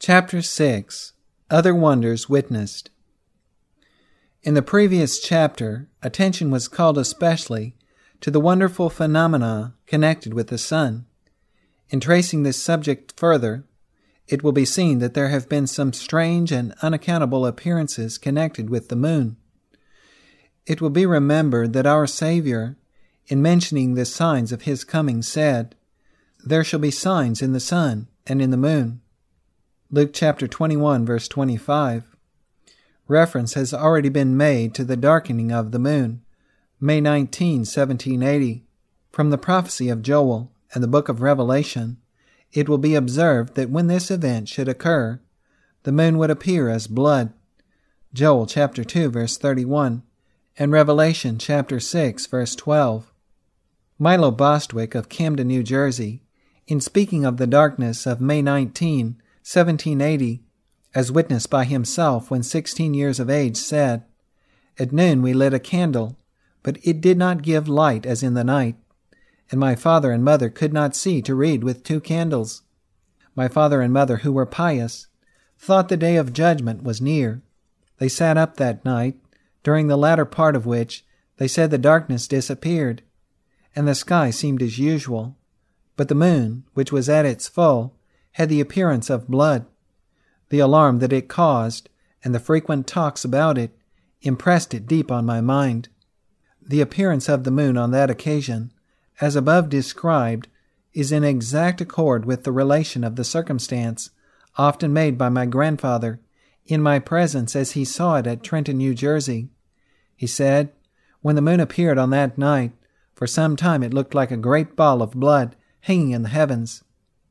Chapter 6. Other Wonders Witnessed. In the previous chapter, attention was called especially to the wonderful phenomena connected with the sun. In tracing this subject further, it will be seen that there have been some strange and unaccountable appearances connected with the moon. It will be remembered that our Savior, in mentioning the signs of His coming, said, "There shall be signs in the sun and in the moon." Luke chapter 21, verse 25. Reference has already been made to the darkening of the moon, May 19, 1780. From the prophecy of Joel and the book of Revelation, it will be observed that when this event should occur, the moon would appear as blood, Joel chapter 2, verse 31, and Revelation chapter 6, verse 12. Milo Bostwick of Camden, New Jersey, in speaking of the darkness of May 19, 1780, as witnessed by himself when 16 years of age, said, "At noon we lit a candle, but it did not give light as in the night, and my father and mother could not see to read with 2 candles. My father and mother, who were pious, thought the day of judgment was near. They sat up that night, during the latter part of which they said the darkness disappeared, and the sky seemed as usual, but the moon, which was at its full, had the appearance of blood. The alarm that it caused, and the frequent talks about it, impressed it deep on my mind. The appearance of the moon on that occasion, as above described, is in exact accord with the relation of the circumstance, often made by my grandfather, in my presence as he saw it at Trenton, New Jersey. He said, when the moon appeared on that night, for some time it looked like a great ball of blood hanging in the heavens."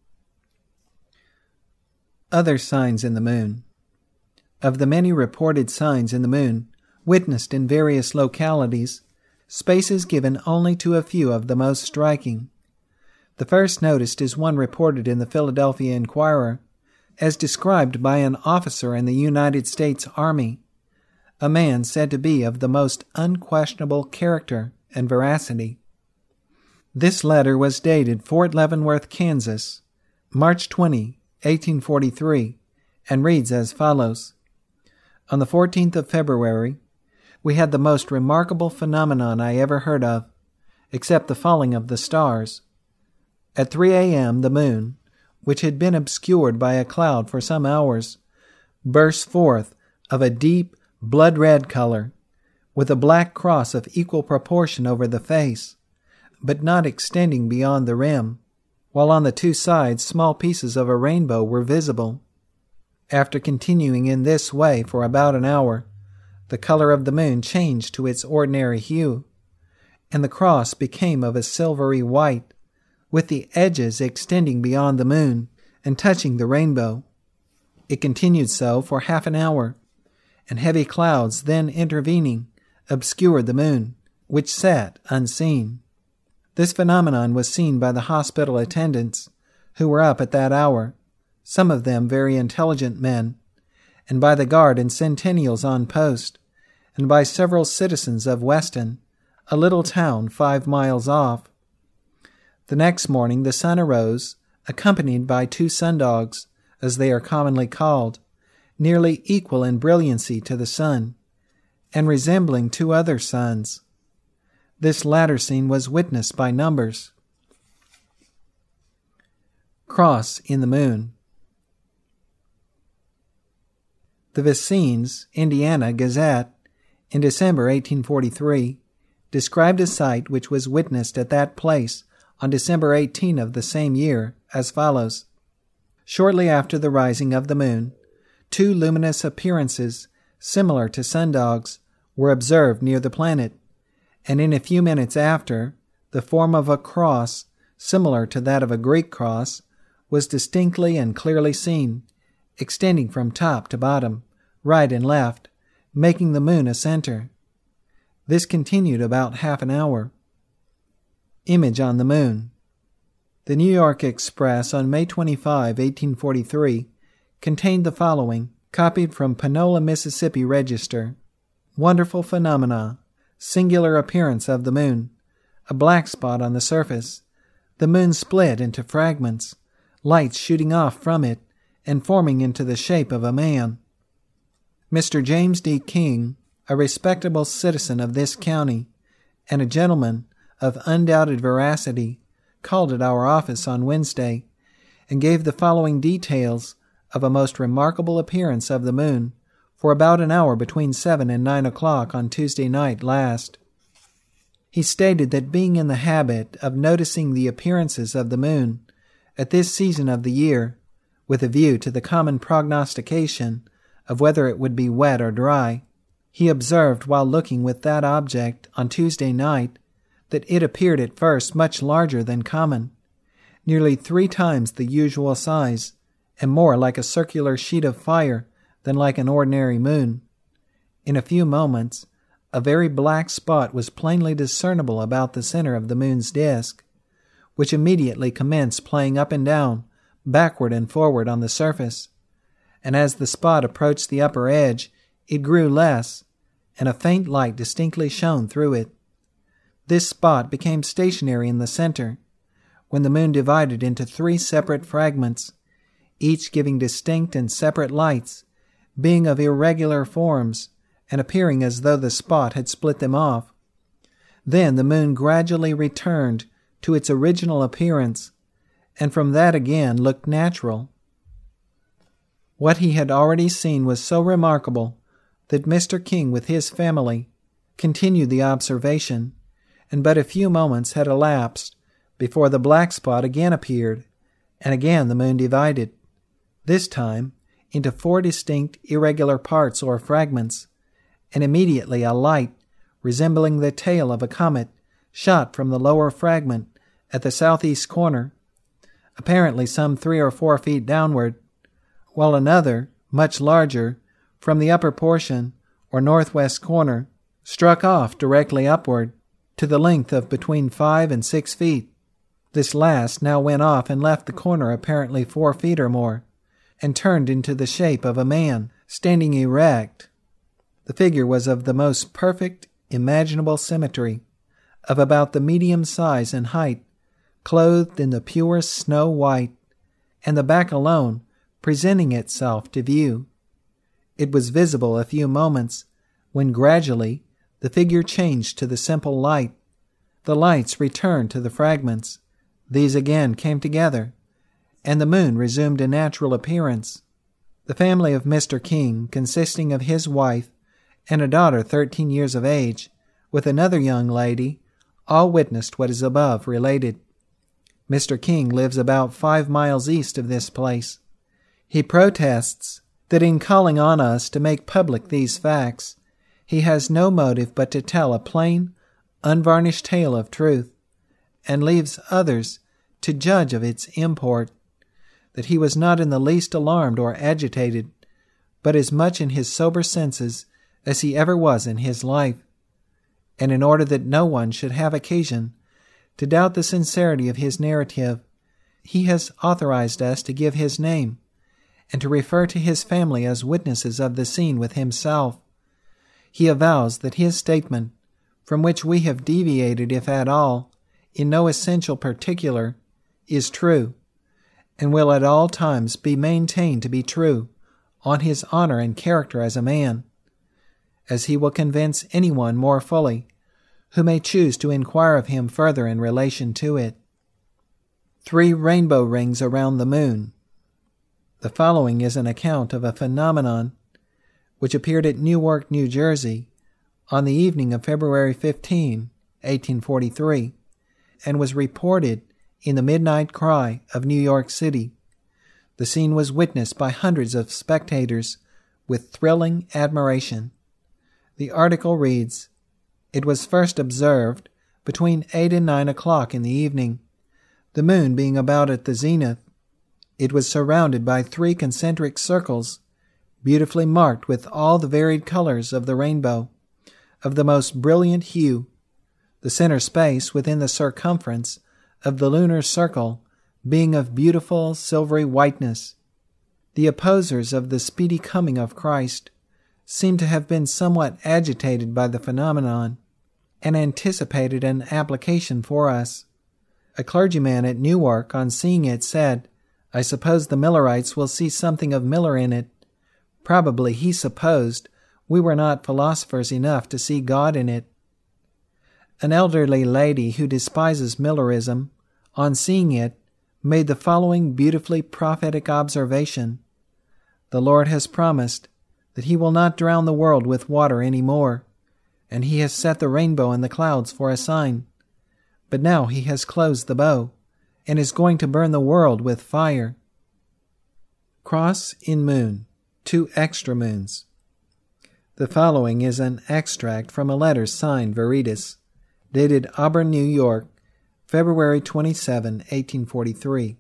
Other signs in the moon. Of the many reported signs in the moon, witnessed in various localities, space is given only to a few of the most striking. The first noticed is one reported in the Philadelphia Inquirer, as described by an officer in the United States Army, a man said to be of the most unquestionable character and veracity. This letter was dated Fort Leavenworth, Kansas, March 20, 1843, and reads as follows. On the 14th of February, we had the most remarkable phenomenon I ever heard of, except the falling of the stars. At 3 a.m. the moon, which had been obscured by a cloud for some hours, burst forth of a deep blood-red color, with a black cross of equal proportion over the face, but not extending beyond the rim, while on the 2 sides small pieces of a rainbow were visible. After continuing in this way for about an hour, the color of the moon changed to its ordinary hue, and the cross became of a silvery white, with the edges extending beyond the moon and touching the rainbow. It continued so for half an hour, and heavy clouds then intervening obscured the moon, which sat unseen. This phenomenon was seen by the hospital attendants, who were up at that hour, some of them very intelligent men, and by the guard and sentinels on post, and by several citizens of Weston, a little town 5 miles off. The next morning the sun arose, accompanied by 2 sundogs, as they are commonly called, nearly equal in brilliancy to the sun, and resembling 2 other suns. This latter scene was witnessed by numbers. Cross in the moon. The Vincennes, Indiana Gazette, in December 1843, described a sight which was witnessed at that place on December 18 of the same year as follows. Shortly after the rising of the moon, 2 luminous appearances, similar to sundogs, were observed near the planet, and in a few minutes after, the form of a cross, similar to that of a Greek cross, was distinctly and clearly seen, extending from top to bottom, right and left, making the moon a center. This continued about half an hour. Image on the moon. The New York Express on May 25, 1843, contained the following, copied from Panola, Mississippi Register. Wonderful phenomena. Singular appearance of the moon. A black spot on the surface. The moon split into fragments. Lights shooting off from it, and forming into the shape of a man. Mr. James D. King, a respectable citizen of this county and a gentleman of undoubted veracity, called at our office on Wednesday and gave the following details of a most remarkable appearance of the moon for about an hour between 7 and 9 o'clock on Tuesday night last. He stated that being in the habit of noticing the appearances of the moon at this season of the year, with a view to the common prognostication of whether it would be wet or dry, he observed while looking with that object on Tuesday night that it appeared at first much larger than common, nearly 3 times the usual size, and more like a circular sheet of fire than like an ordinary moon. In a few moments, a very black spot was plainly discernible about the center of the moon's disk, which immediately commenced playing up and down, backward and forward on the surface, and as the spot approached the upper edge, it grew less, and a faint light distinctly shone through it. This spot became stationary in the center, when the moon divided into 3 separate fragments, each giving distinct and separate lights, being of irregular forms, and appearing as though the spot had split them off. Then the moon gradually returned to its original appearance, and from that again looked natural. What he had already seen was so remarkable that Mr. King with his family continued the observation, and but a few moments had elapsed before the black spot again appeared, and again the moon divided, this time into 4 distinct irregular parts or fragments, and immediately a light resembling the tail of a comet shot from the lower fragment at the southeast corner, apparently some 3 or 4 feet downward, while another, much larger, from the upper portion or northwest corner, struck off directly upward to the length of between 5 and 6 feet. This last now went off and left the corner apparently 4 feet or more, and turned into the shape of a man standing erect. The figure was of the most perfect imaginable symmetry, of about the medium size and height, clothed in the purest snow white, and the back alone presenting itself to view. It was visible a few moments, when gradually the figure changed to the simple light. The lights returned to the fragments. These again came together, and the moon resumed a natural appearance. The family of Mr. King, consisting of his wife and a daughter 13 years of age, with another young lady, all witnessed what is above related. Mr. King lives about 5 miles east of this place. He protests that in calling on us to make public these facts, he has no motive but to tell a plain, unvarnished tale of truth, and leaves others to judge of its import, that he was not in the least alarmed or agitated, but as much in his sober senses as he ever was in his life, and in order that no one should have occasion to doubt the sincerity of his narrative, he has authorized us to give his name, and to refer to his family as witnesses of the scene with himself. He avows that his statement, from which we have deviated if at all, in no essential particular, is true, and will at all times be maintained to be true, on his honor and character as a man, as he will convince anyone more fully who may choose to inquire of him further in relation to it. 3 rainbow rings around the moon. The following is an account of a phenomenon which appeared at Newark, New Jersey, on the evening of February 15, 1843, and was reported in the Midnight Cry of New York City. The scene was witnessed by hundreds of spectators with thrilling admiration. The article reads, "It was first observed between 8 and 9 o'clock in the evening, the moon being about at the zenith. It was surrounded by 3 concentric circles, beautifully marked with all the varied colors of the rainbow, of the most brilliant hue, the center space within the circumference of the lunar circle being of beautiful silvery whiteness. The opposers of the speedy coming of Christ seem to have been somewhat agitated by the phenomenon, and anticipated an application for us. A clergyman at Newark, on seeing it, said, I suppose the Millerites will see something of Miller in it. Probably he supposed we were not philosophers enough to see God in it. An elderly lady who despises Millerism, on seeing it, made the following beautifully prophetic observation: "The Lord has promised that He will not drown the world with water any more, and He has set the rainbow in the clouds for a sign. But now He has closed the bow, and is going to burn the world with fire." Cross in Moon, 2 extra moons. The following is an extract from a letter signed Veritas, dated Auburn, New York, February 27, 1843.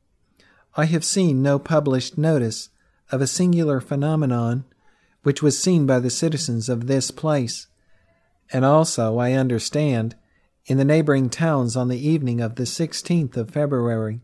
I have seen no published notice of a singular phenomenon which was seen by the citizens of this place, and also, I understand, in the neighboring towns on the evening of the 16th of February.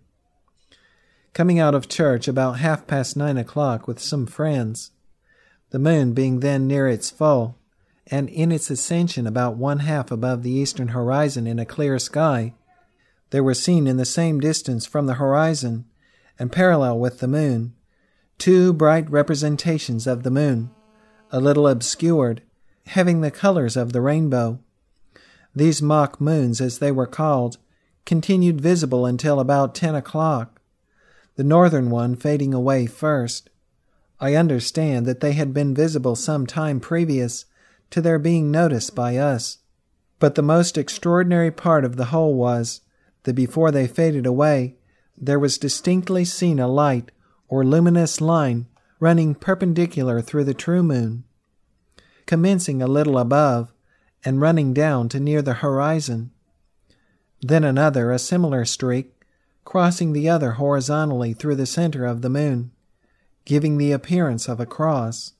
Coming out of church about 9:30 with some friends, the moon being then near its full, and in its ascension about 1/2 above the eastern horizon in a clear sky, there were seen in the same distance from the horizon, and parallel with the moon, 2 bright representations of the moon, a little obscured, having the colors of the rainbow. These mock moons, as they were called, continued visible until about 10 o'clock, the northern one fading away first. I understand that they had been visible some time previous to their being noticed by us, but the most extraordinary part of the whole was that before they faded away, there was distinctly seen a light or luminous line running perpendicular through the true moon, commencing a little above and running down to near the horizon. Then another, a similar streak, crossing the other horizontally through the center of the moon, giving the appearance of a cross.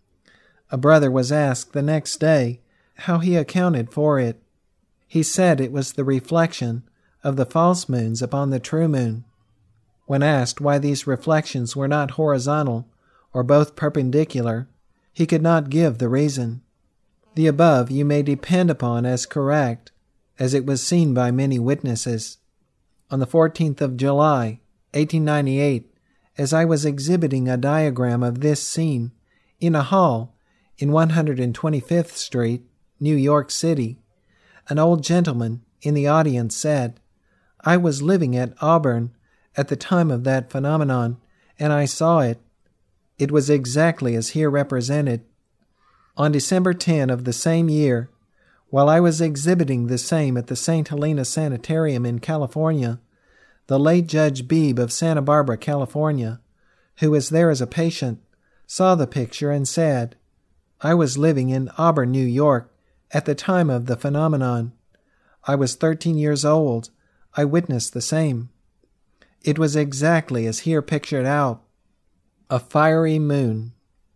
A brother was asked the next day how he accounted for it. He said it was the reflection of the false moons upon the true moon. When asked why these reflections were not horizontal or both perpendicular, he could not give the reason. The above you may depend upon as correct, as it was seen by many witnesses. On the 14th of July, 1898, as I was exhibiting a diagram of this scene in a hall in 125th Street, New York City, an old gentleman in the audience said, "I was living at Auburn at the time of that phenomenon, and I saw it. It was exactly as here represented. On December 10 of the same year, while I was exhibiting the same at the St. Helena Sanitarium in California, the late Judge Beebe of Santa Barbara, California, who was there as a patient, saw the picture and said, 'I was living in Auburn, New York, at the time of the phenomenon. I was 13 years old. I witnessed the same. It was exactly as here pictured out. A fiery moon.'"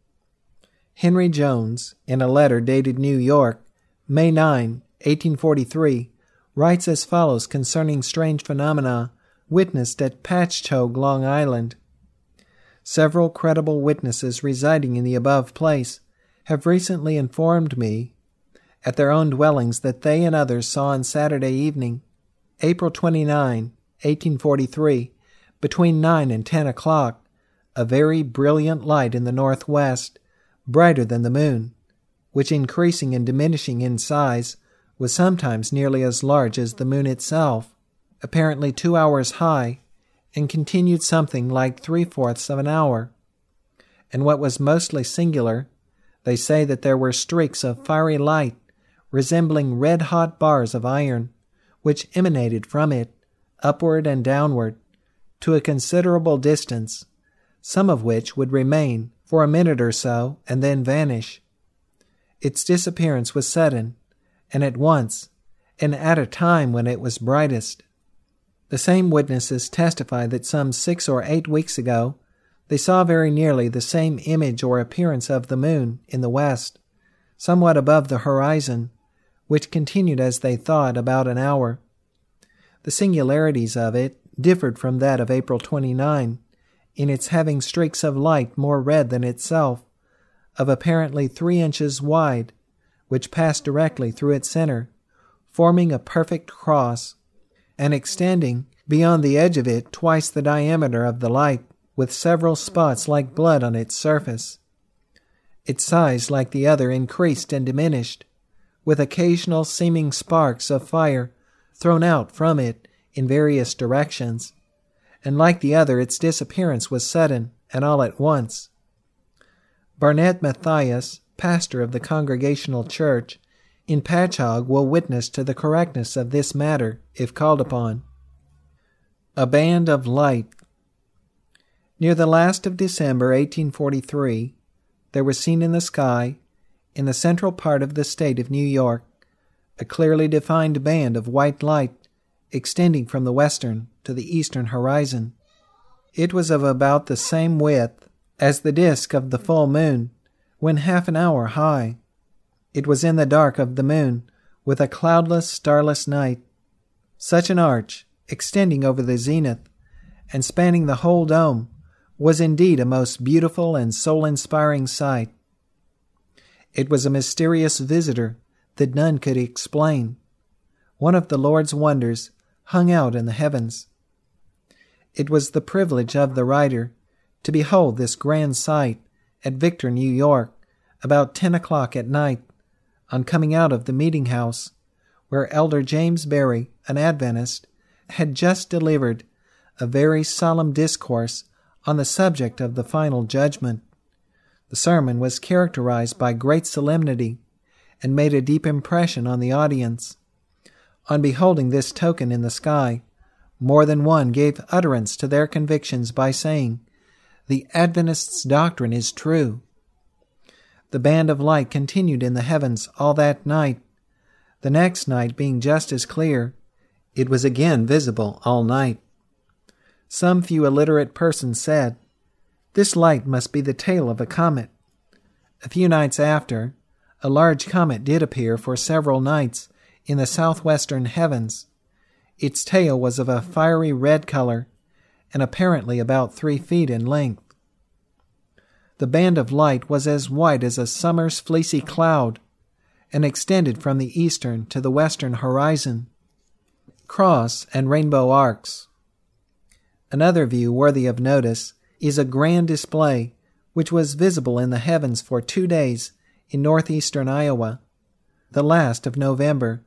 Henry Jones, in a letter dated New York, May 9, 1843, writes as follows concerning strange phenomena witnessed at Patchogue, Long Island. "Several credible witnesses residing in the above place have recently informed me at their own dwellings that they and others saw on Saturday evening, April 29, 1843, between 9 and 10 o'clock, a very brilliant light in the northwest, brighter than the moon, which increasing and diminishing in size was sometimes nearly as large as the moon itself, apparently 2 hours high, and continued something like 3/4 of an hour. And what was mostly singular, they say that there were streaks of fiery light, resembling red-hot bars of iron, which emanated from it, upward and downward, to a considerable distance, some of which would remain for a minute or so and then vanish. Its disappearance was sudden, and at once, and at a time when it was brightest. The same witnesses testify that some 6 or 8 weeks ago they saw very nearly the same image or appearance of the moon in the west, somewhat above the horizon, which continued, as they thought, about an hour. The singularities of it differed from that of April 29, in its having streaks of light more red than itself, of apparently 3 inches wide, which passed directly through its center, forming a perfect cross, and extending Beyond the edge of it, twice the diameter of the light, with several spots like blood on its surface. Its size, like the other, increased and diminished, with occasional seeming sparks of fire thrown out from it in various directions, and like the other, its disappearance was sudden and all at once. Barnett Matthias, pastor of the Congregational Church in Patchogue, will witness to the correctness of this matter if called upon. A band of light. Near the last of December 1843, there was seen in the sky, in the central part of the state of New York, a clearly defined band of white light extending from the western to the eastern horizon. It was of about the same width as the disk of the full moon when half an hour high. It was in the dark of the moon, with a cloudless, starless night. Such an arch, extending over the zenith and spanning the whole dome, was indeed a most beautiful and soul-inspiring sight. It was a mysterious visitor that none could explain, one of the Lord's wonders hung out in the heavens. It was the privilege of the writer to behold this grand sight at Victor, New York, about 10 o'clock at night, on coming out of the meeting house, where Elder James Berry, an Adventist, had just delivered a very solemn discourse on the subject of the final judgment. The sermon was characterized by great solemnity and made a deep impression on the audience. On beholding this token in the sky, more than one gave utterance to their convictions by saying, "The Adventist's doctrine is true." The band of light continued in the heavens all that night. The next night being just as clear, it was again visible all night. Some few illiterate persons said, "This light must be the tail of a comet." A few nights after, a large comet did appear for several nights in the southwestern heavens. Its tail was of a fiery red color and apparently about 3 feet in length. The band of light was as white as a summer's fleecy cloud and extended from the eastern to the western horizon. Cross and rainbow arcs. Another view worthy of notice is a grand display which was visible in the heavens for 2 days in northeastern Iowa, the last of November,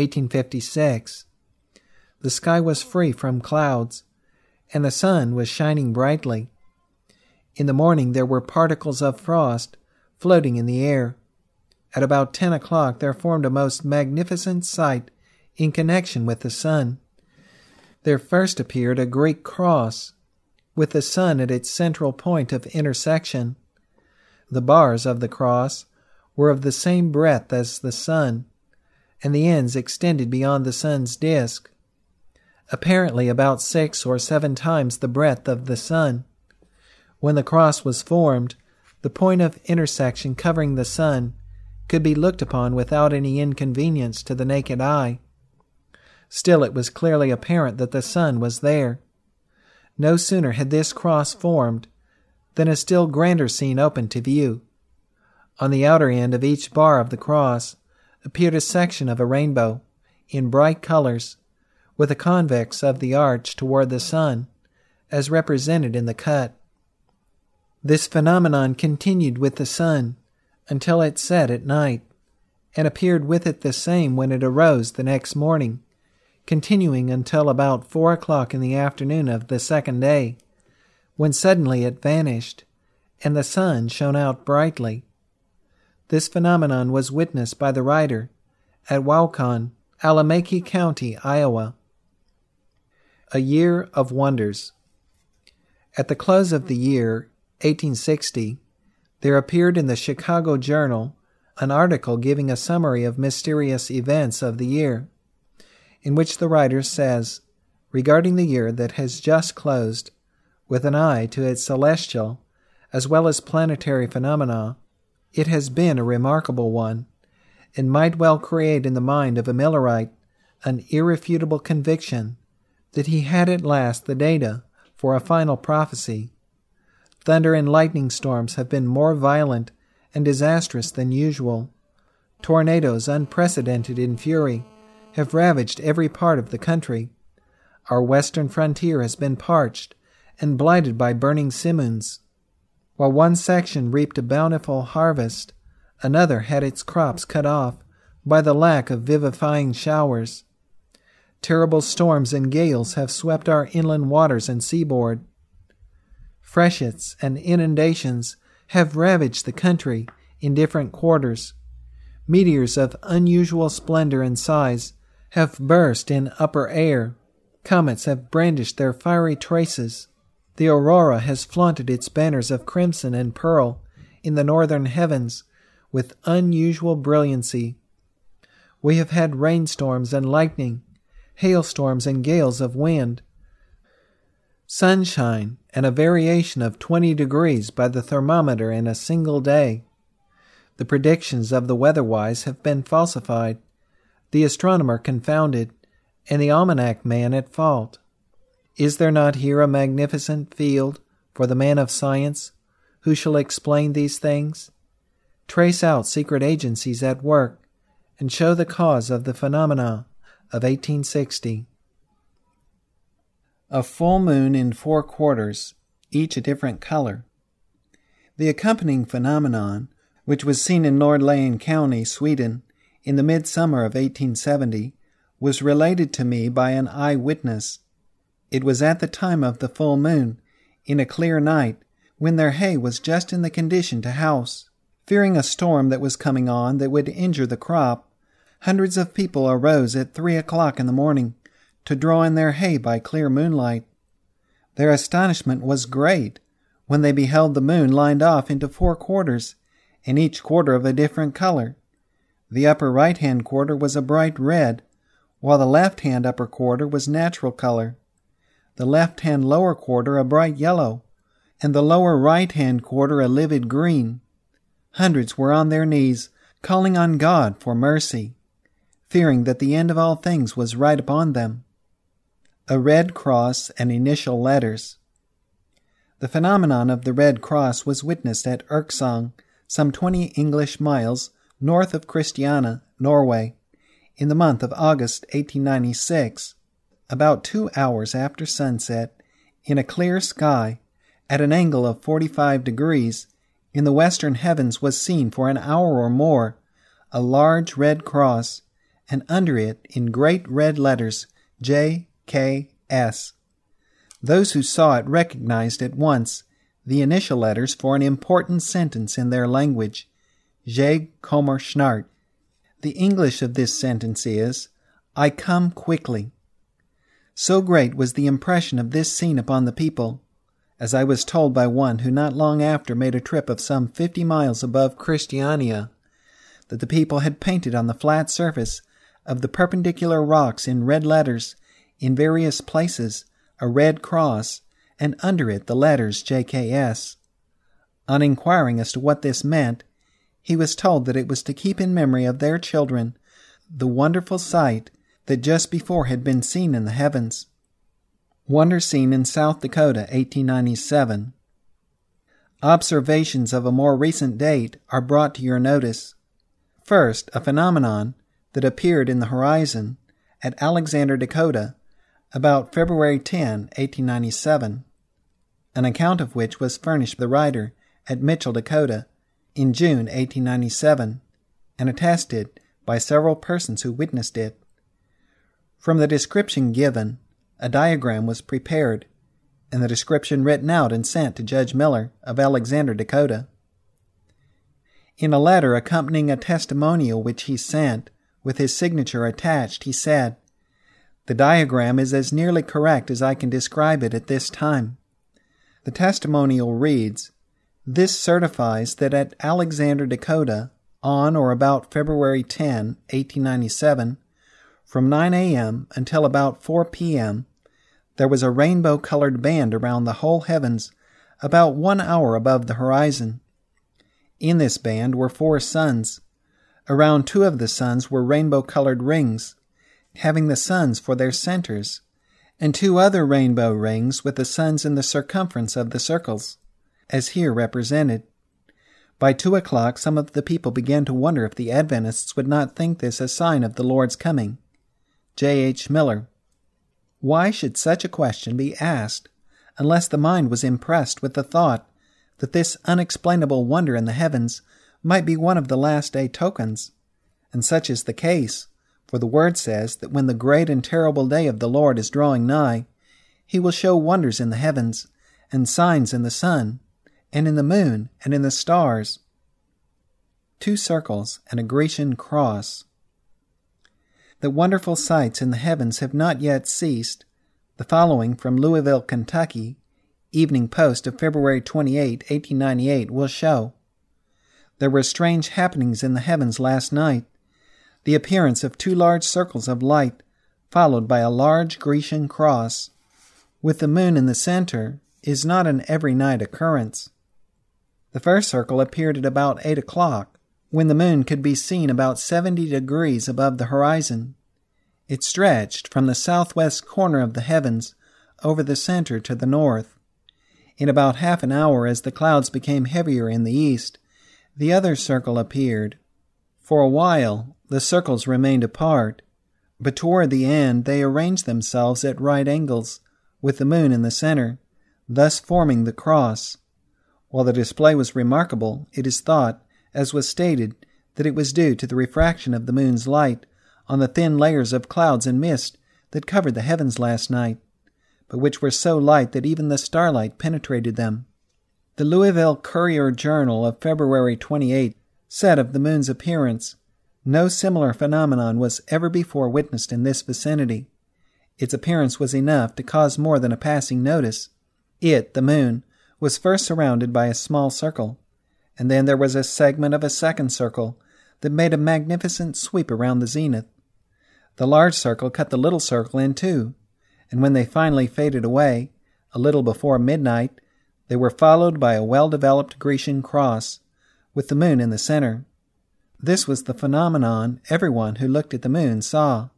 1856. The sky was free from clouds, and the sun was shining brightly. In the morning there were particles of frost floating in the air. At about 10 o'clock there formed a most magnificent sight in connection with the sun. There first appeared a Greek cross, with the sun at its central point of intersection. The bars of the cross were of the same breadth as the sun, and the ends extended beyond the sun's disk, apparently about 6 or 7 times the breadth of the sun. When the cross was formed, the point of intersection covering the sun could be looked upon without any inconvenience to the naked eye. Still, it was clearly apparent that the sun was there. No sooner had this cross formed than a still grander scene opened to view. On the outer end of each bar of the cross appeared a section of a rainbow in bright colors, with the convex of the arch toward the sun, as represented in the cut. This phenomenon continued with the sun until it set at night, and appeared with it the same when it arose the next morning, continuing until about 4 o'clock in the afternoon of the second day, when suddenly it vanished, and the sun shone out brightly. This phenomenon was witnessed by the writer at Waucon, Alameda County, Iowa. A year of wonders. At the close of the year 1860, there appeared in the Chicago Journal an article giving a summary of mysterious events of the year, in which the writer says, regarding the year that has just closed, with an eye to its celestial as well as planetary phenomena, it has been a remarkable one, and might well create in the mind of a Millerite an irrefutable conviction that he had at last the data for a final prophecy. Thunder and lightning storms have been more violent and disastrous than usual. Tornadoes, unprecedented in fury, have ravaged every part of the country. Our western frontier has been parched and blighted by burning simoons. While one section reaped a bountiful harvest, another had its crops cut off by the lack of vivifying showers. Terrible storms and gales have swept our inland waters and seaboard. Freshets and inundations have ravaged the country in different quarters. Meteors of unusual splendor and size have burst in upper air. Comets have brandished their fiery traces. The aurora has flaunted its banners of crimson and pearl in the northern heavens with unusual brilliancy. We have had rainstorms and lightning, hailstorms and gales of wind, sunshine, and a variation of 20 degrees by the thermometer in a single day. The predictions of the weather-wise have been falsified, the astronomer confounded, and the almanac man at fault. Is there not here a magnificent field for the man of science who shall explain these things, trace out secret agencies at work, and show the cause of the phenomena of 1860? A full moon in 4 quarters, each a different color. The accompanying phenomenon, which was seen in Nordland County, Sweden, in the midsummer of 1870, was related to me by an eyewitness. It was at the time of the full moon, in a clear night, when their hay was just in the condition to house. Fearing a storm that was coming on that would injure the crop, hundreds of people arose at 3 o'clock in the morning to draw in their hay by clear moonlight. Their astonishment was great when they beheld the moon lined off into 4 quarters, and each quarter of a different color. The upper right-hand quarter was a bright red, while the left-hand upper quarter was natural color, the left-hand lower quarter a bright yellow, and the lower right-hand quarter a livid green. Hundreds were on their knees, calling on God for mercy, fearing that the end of all things was right upon them. A red cross and initial letters. The phenomenon of the Red Cross was witnessed at Erksong, some 20 English miles north of Christiania, Norway, in the month of August 1896, about 2 hours after sunset, in a clear sky, at an angle of 45 degrees, in the western heavens was seen for an hour or more a large red cross, and under it, in great red letters, J.K.S. Those who saw it recognized at once the initial letters for an important sentence in their language, Je kommer snart. The English of this sentence is, I come quickly. So great was the impression of this scene upon the people, as I was told by one who not long after made a trip of some 50 miles above Christiania, that the people had painted on the flat surface of the perpendicular rocks in red letters, in various places, a red cross, and under it the letters J.K.S. On inquiring as to what this meant, he was told that it was to keep in memory of their children the wonderful sight that just before had been seen in the heavens. Wonder seen in South Dakota, 1897. Observations of a more recent date are brought to your notice. First, a phenomenon that appeared in the horizon at Alexander, Dakota, about February 10, 1897, an account of which was furnished the writer at Mitchell, Dakota, in June 1897, and attested by several persons who witnessed it. From the description given, a diagram was prepared, and the description written out and sent to Judge Miller of Alexander, Dakota. In a letter accompanying a testimonial which he sent, with his signature attached, he said, The diagram is as nearly correct as I can describe it at this time. The testimonial reads, This certifies that at Alexander, Dakota, on or about February 10, 1897, from 9 a.m. until about 4 p.m., there was a rainbow-colored band around the whole heavens about 1 hour above the horizon. In this band were 4 suns. Around 2 of the suns were rainbow-colored rings, having the suns for their centers, and 2 other rainbow rings with the suns in the circumference of the circles, as here represented. By 2 o'clock some of the people began to wonder if the Adventists would not think this a sign of the Lord's coming. J. H. Miller. Why should such a question be asked unless the mind was impressed with the thought that this unexplainable wonder in the heavens might be one of the last day tokens? And such is the case, for the Word says that when the great and terrible day of the Lord is drawing nigh, He will show wonders in the heavens, and signs in the sun, and in the moon, and in the stars. 2 circles and a Grecian cross. The wonderful sights in the heavens have not yet ceased. The following from Louisville, Kentucky, Evening Post of February 28, 1898, will show. There were strange happenings in the heavens last night. The appearance of 2 large circles of light, followed by a large Grecian cross, with the moon in the center, is not an every-night occurrence. The first circle appeared at about 8 o'clock, when the moon could be seen about 70 degrees above the horizon. It stretched from the southwest corner of the heavens over the center to the north. In about half an hour, as the clouds became heavier in the east, the other circle appeared. For a while, the circles remained apart, but toward the end they arranged themselves at right angles, with the moon in the center, thus forming the cross. While the display was remarkable, it is thought, as was stated, that it was due to the refraction of the moon's light on the thin layers of clouds and mist that covered the heavens last night, but which were so light that even the starlight penetrated them. The Louisville Courier-Journal of February 28 said of the moon's appearance, "No similar phenomenon was ever before witnessed in this vicinity. Its appearance was enough to cause more than a passing notice. It, the moon, was first surrounded by a small circle, and then there was a segment of a second circle that made a magnificent sweep around the zenith. The large circle cut the little circle in two, and when they finally faded away, a little before midnight, they were followed by a well-developed Grecian cross, with the moon in the center. This was the phenomenon everyone who looked at the moon saw.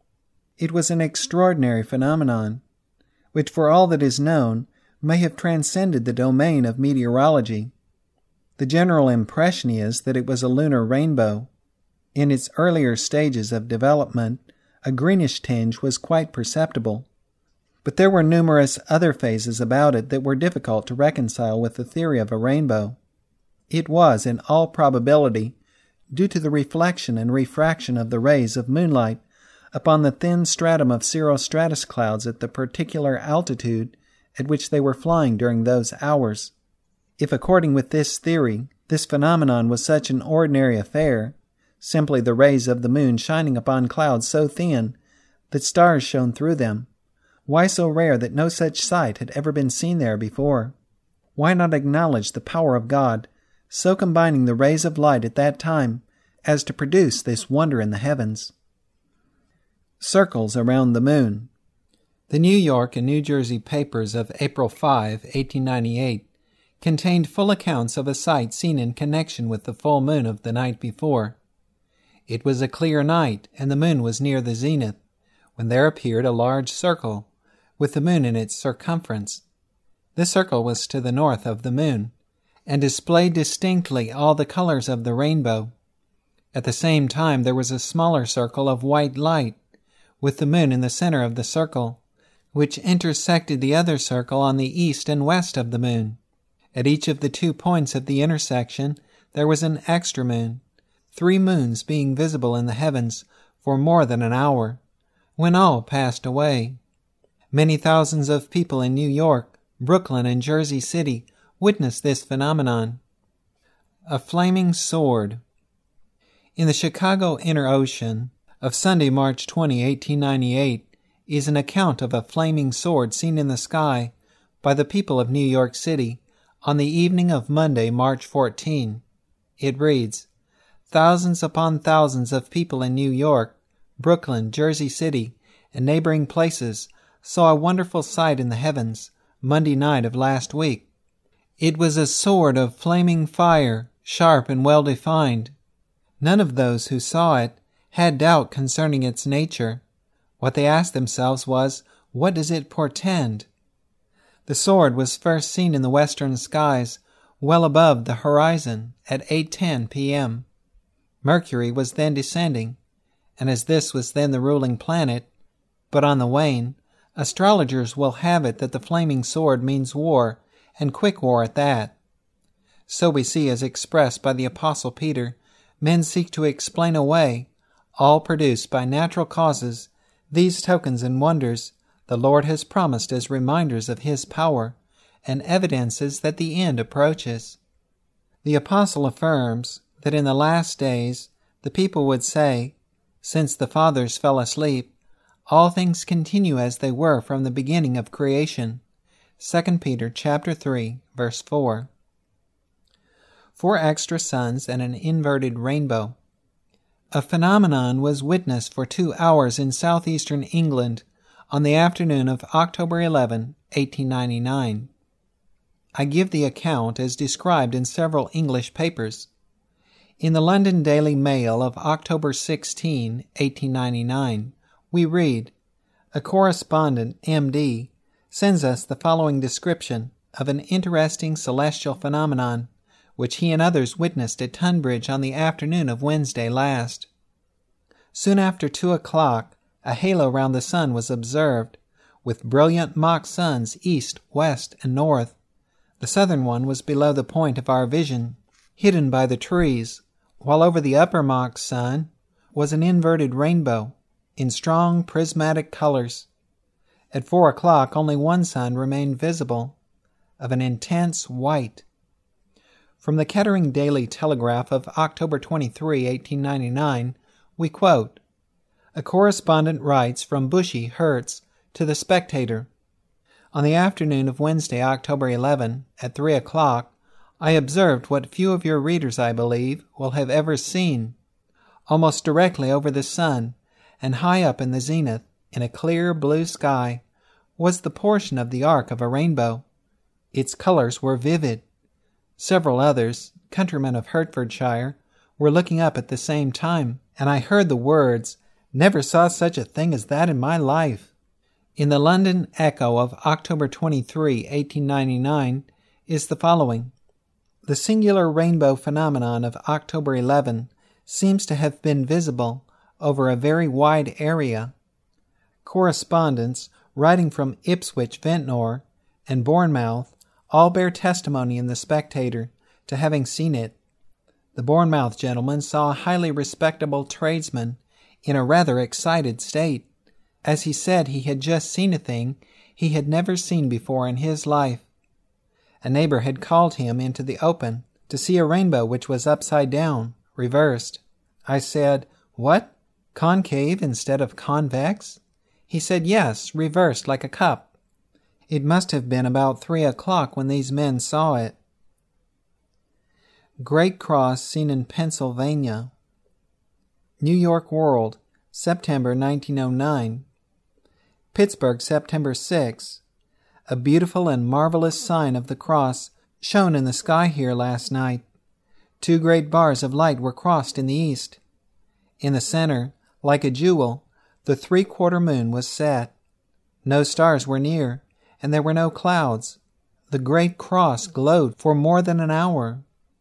It was an extraordinary phenomenon, which for all that is known may have transcended the domain of meteorology. The general impression is that it was a lunar rainbow. In its earlier stages of development, a greenish tinge was quite perceptible, but there were numerous other phases about it that were difficult to reconcile with the theory of a rainbow. It was, in all probability, due to the reflection and refraction of the rays of moonlight upon the thin stratum of cirrostratus clouds at the particular altitude at which they were flying during those hours. If, according with this theory, this phenomenon was such an ordinary affair, simply the rays of the moon shining upon clouds so thin that stars shone through them, why so rare that no such sight had ever been seen there before? Why not acknowledge the power of God, so combining the rays of light at that time as to produce this wonder in the heavens? Circles around the moon. The New York and New Jersey papers of April 5, 1898, contained full accounts of a sight seen in connection with the full moon of the night before. It was a clear night, and the moon was near the zenith, when there appeared a large circle, with the moon in its circumference. This circle was to the north of the moon, and displayed distinctly all the colors of the rainbow. At the same time there was a smaller circle of white light, with the moon in the center of the circle, which intersected the other circle on the east and west of the moon. At each of the 2 points of the intersection there was an extra moon, 3 moons being visible in the heavens for more than an hour, when all passed away. Many thousands of people in New York, Brooklyn, and Jersey City witnessed this phenomenon. A flaming sword. In the Chicago Inner Ocean of Sunday, March 20, 1898, is an account of a flaming sword seen in the sky by the people of New York City on the evening of Monday, March 14. It reads, "Thousands upon thousands of people in New York, Brooklyn, Jersey City, and neighboring places saw a wonderful sight in the heavens Monday night of last week. It was a sword of flaming fire, sharp and well-defined. None of those who saw it had doubt concerning its nature. What they asked themselves was, what does it portend? The sword was first seen in the western skies, well above the horizon, at 8:10 p.m. Mercury was then descending, and as this was then the ruling planet, but on the wane, Astrologers will have it that the flaming sword means war, and quick war at that. So we see, as expressed by the Apostle Peter, men seek to explain away, all produced by natural causes, these tokens and wonders the Lord has promised as reminders of His power and evidences that the end approaches. The Apostle affirms that in the last days the people would say, since the fathers fell asleep, all things continue as they were from the beginning of creation. 2 Peter chapter 3, verse 4. 4 extra suns and an inverted rainbow. A phenomenon was witnessed for 2 hours in southeastern England on the afternoon of October 11, 1899. I give the account as described in several English papers. In the London Daily Mail of October 16, 1899, we read, a correspondent, M.D., sends us the following description of an interesting celestial phenomenon which he and others witnessed at Tunbridge on the afternoon of Wednesday last. Soon after 2 o'clock, a halo round the sun was observed, with brilliant mock suns east, west, and north. The southern one was below the point of our vision, hidden by the trees, while over the upper mock sun was an inverted rainbow in strong prismatic colors. At 4 o'clock, only one sun remained visible, of an intense white. From the Kettering Daily Telegraph of October 23, 1899, we quote, a correspondent writes from Bushey, Herts, to The Spectator. On the afternoon of Wednesday, October 11, at 3 o'clock, I observed what few of your readers, I believe, will have ever seen. Almost directly over the sun, and high up in the zenith, in a clear blue sky, was the portion of the arc of a rainbow. Its colors were vivid. Several others, countrymen of Hertfordshire, were looking up at the same time, and I heard the words, "Never saw such a thing as that in my life." In the London Echo of October 23, 1899, is the following. The singular rainbow phenomenon of October 11 seems to have been visible over a very wide area. Correspondents writing from Ipswich, Ventnor, and Bournemouth all bear testimony in The Spectator to having seen it. The Bournemouth gentleman saw a highly respectable tradesman in a rather excited state, as he said he had just seen a thing he had never seen before in his life. A neighbor had called him into the open to see a rainbow which was upside down, reversed. I said, "What? Concave instead of convex?" He said, "Yes, reversed like a cup." It must have been about 3 o'clock when these men saw it. Great Cross seen in Pennsylvania. New York World, September 1909. Pittsburgh, September 6. A beautiful and marvelous sign of the cross shone in the sky here last night. 2 great bars of light were crossed in the east. In the center, like a jewel, the 3/4 moon was set. No stars were near, and there were no clouds. The great cross glowed for more than an hour.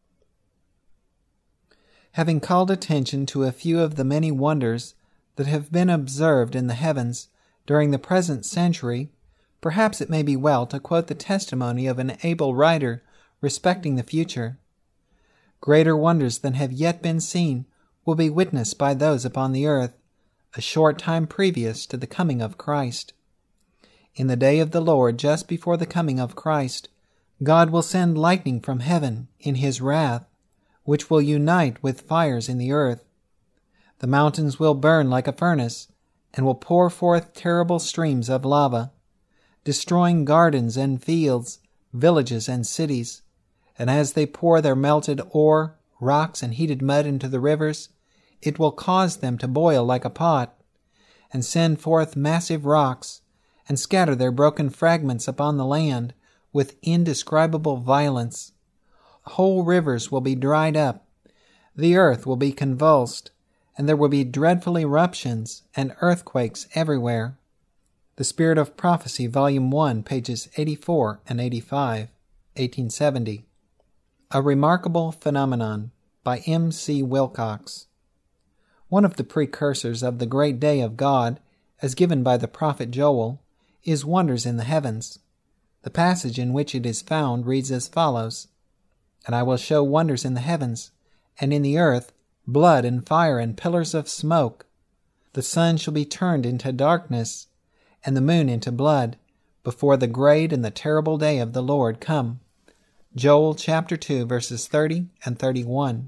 Having called attention to a few of the many wonders that have been observed in the heavens during the present century, perhaps it may be well to quote the testimony of an able writer respecting the future. Greater wonders than have yet been seen will be witnessed by those upon the earth a short time previous to the coming of Christ. In the day of the Lord, just before the coming of Christ, God will send lightning from heaven in His wrath, which will unite with fires in the earth. The mountains will burn like a furnace, and will pour forth terrible streams of lava, destroying gardens and fields, villages and cities. And as they pour their melted ore, rocks, and heated mud into the rivers, it will cause them to boil like a pot, and send forth massive rocks, and scatter their broken fragments upon the land with indescribable violence. Whole rivers will be dried up, the earth will be convulsed, and there will be dreadful eruptions and earthquakes everywhere. The Spirit of Prophecy, Volume 1, pages 84 and 85, 1870. A Remarkable Phenomenon, by M.C. Wilcox. One of the precursors of the great day of God, as given by the prophet Joel, is wonders in the heavens. The passage in which it is found reads as follows: "And I will show wonders in the heavens, and in the earth, blood and fire and pillars of smoke. The sun shall be turned into darkness, and the moon into blood, before the great and the terrible day of the Lord come." Joel chapter 2, verses 30 and 31.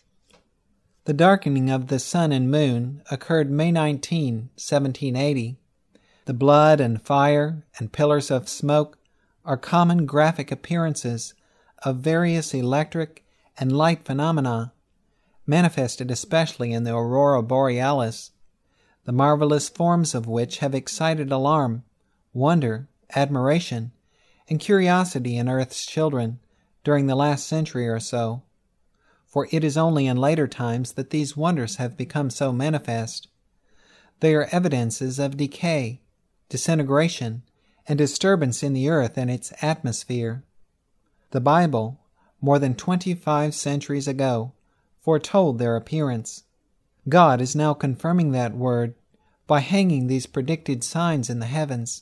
The darkening of the sun and moon occurred May 19, 1780. The blood and fire and pillars of smoke are common graphic appearances of various electric and light phenomena, manifested especially in the aurora borealis, the marvelous forms of which have excited alarm, wonder, admiration, and curiosity in Earth's children during the last century or so. For it is only in later times that these wonders have become so manifest. They are evidences of decay, disintegration, and disturbance in the earth and its atmosphere. The Bible, more than 25 centuries ago, foretold their appearance. God is now confirming that word by hanging these predicted signs in the heavens.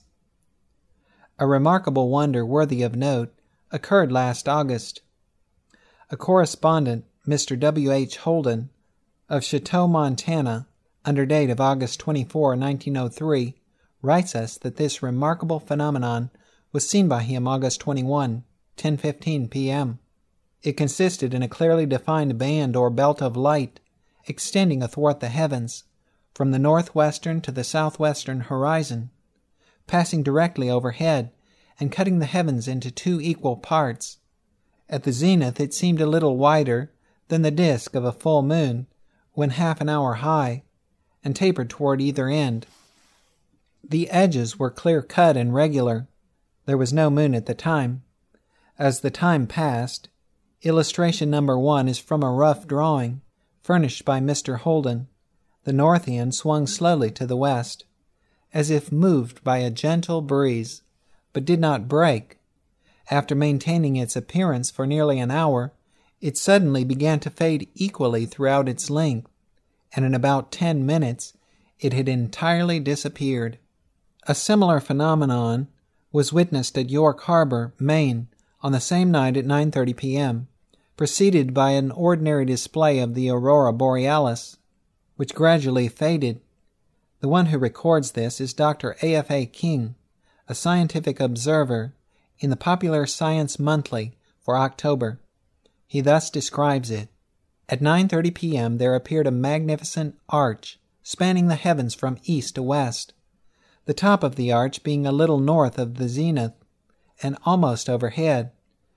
A remarkable wonder worthy of note occurred last August. A correspondent, Mr. W. H. Holden, of Chateau, Montana, under date of August 24, 1903, writes us that this remarkable phenomenon was seen by him August 21, 10:15 p.m. It consisted in a clearly defined band or belt of light extending athwart the heavens from the northwestern to the southwestern horizon, passing directly overhead and cutting the heavens into two equal parts. At the zenith it seemed a little wider than the disk of a full moon when half an hour high, and tapered toward either end. The edges were clear-cut and regular. There was no moon at the time. As the time passed, illustration number 1 is from a rough drawing furnished by Mr. Holden. The north end swung slowly to the west, as if moved by a gentle breeze, but did not break. After maintaining its appearance for nearly an hour, it suddenly began to fade equally throughout its length, and in about 10 minutes it had entirely disappeared. A similar phenomenon was witnessed at York Harbor, Maine, on the same night at 9:30 p.m., preceded by an ordinary display of the aurora borealis, which gradually faded. The one who records this is Dr. A.F.A. King, a scientific observer, in the Popular Science Monthly for October. He thus describes it: "At 9:30 p.m. there appeared a magnificent arch spanning the heavens from east to west, the top of the arch being a little north of the zenith and almost overhead.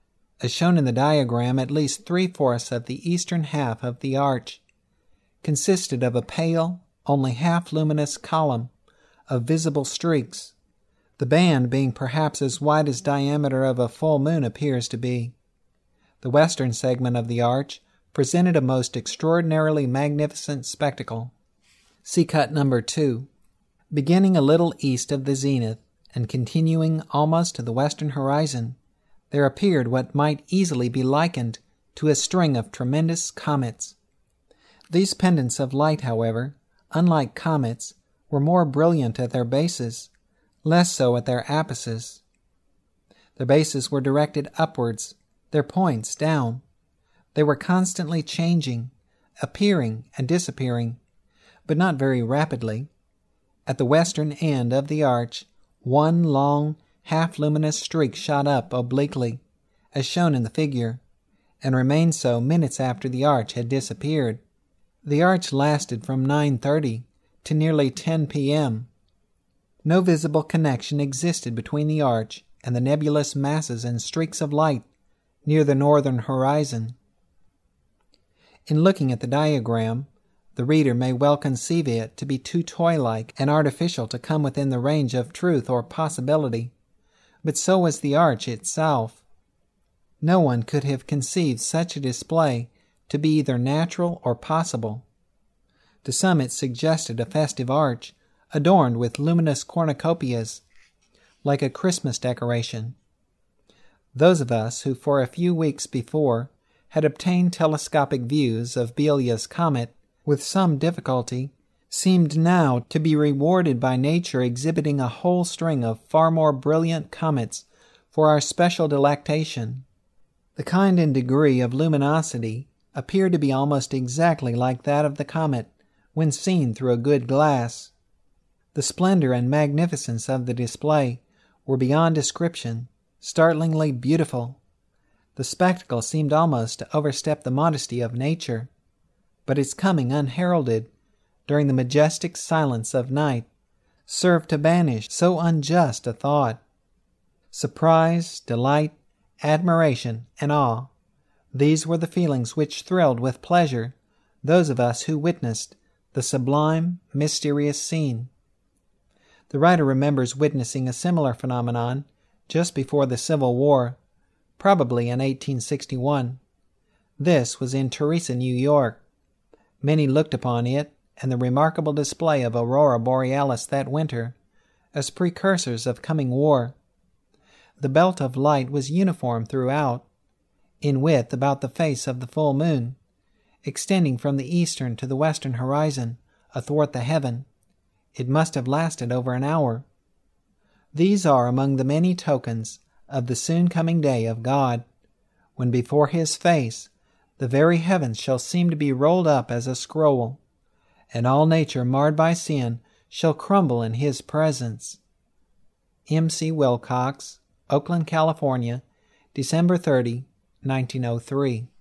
As shown in the diagram, at least 3/4 of the eastern half of the arch consisted of a pale, only half-luminous column of visible streaks, the band being perhaps as wide as diameter of a full moon appears to be. The western segment of the arch presented a most extraordinarily magnificent spectacle." See cut number 2. Beginning a little east of the zenith and continuing almost to the western horizon, there appeared what might easily be likened to a string of tremendous comets. These pendants of light, however, unlike comets, were more brilliant at their bases, less so at their apices. Their bases were directed upwards, their points down. They were constantly changing, appearing and disappearing, but not very rapidly. At the western end of the arch, one long, half-luminous streak shot up obliquely, as shown in the figure, and remained so minutes after the arch had disappeared. The arch lasted from 9:30 to nearly 10 p.m. No visible connection existed between the arch and the nebulous masses and streaks of light near the northern horizon. In looking at the diagram, the reader may well conceive it to be too toy-like and artificial to come within the range of truth or possibility, but so was the arch itself. No one could have conceived such a display to be either natural or possible. To some it suggested a festive arch adorned with luminous cornucopias, like a Christmas decoration. Those of us who for a few weeks before had obtained telescopic views of Biela's comet with some difficulty seemed now to be rewarded by nature exhibiting a whole string of far more brilliant comets for our special delectation. The kind and degree of luminosity appeared to be almost exactly like that of the comet when seen through a good glass. The splendor and magnificence of the display were beyond description, startlingly beautiful. The spectacle seemed almost to overstep the modesty of nature, but its coming unheralded during the majestic silence of night served to banish so unjust a thought. Surprise, delight, admiration, and awe, these were the feelings which thrilled with pleasure those of us who witnessed the sublime, mysterious scene. The writer remembers witnessing a similar phenomenon just before the Civil War, probably in 1861. This was in Teresa, New York. Many looked upon it and the remarkable display of Aurora Borealis that winter as precursors of coming war. The belt of light was uniform throughout, in width about the face of the full moon, extending from the eastern to the western horizon athwart the heaven. It must have lasted over an hour. These are among the many tokens of the soon-coming day of God, when before His face the very heavens shall seem to be rolled up as a scroll, and all nature marred by sin shall crumble in His presence. M. C. Wilcox, Oakland, California, December 30, 1903.